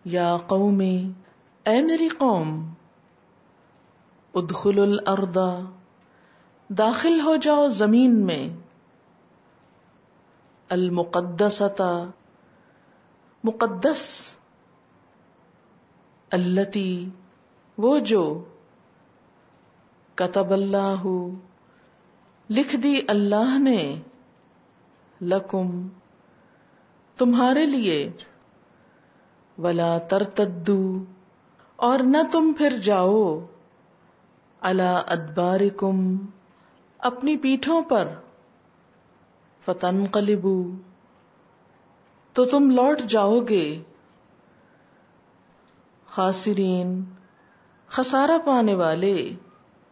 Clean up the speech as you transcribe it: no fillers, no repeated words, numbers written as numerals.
या कौमी, ऐ मेरी कौम, उदखुलुल अर्दा, दाखिल हो जाओ जमीन में, अल मुक़द्दसता, मुक़द्दस, अल्लती, वो जो, कतबल्लाहु, लिख दी अल्लाह ने, लकुम, तुम्हारे लिए, वला तरतद्दू, और न तुम फिर जाओ, अला अदबारिकुम, अपनी पीठों पर, फतनक़लिबू, तो तुम लौट जाओगे, खासिरीन, खसारा पाने वाले।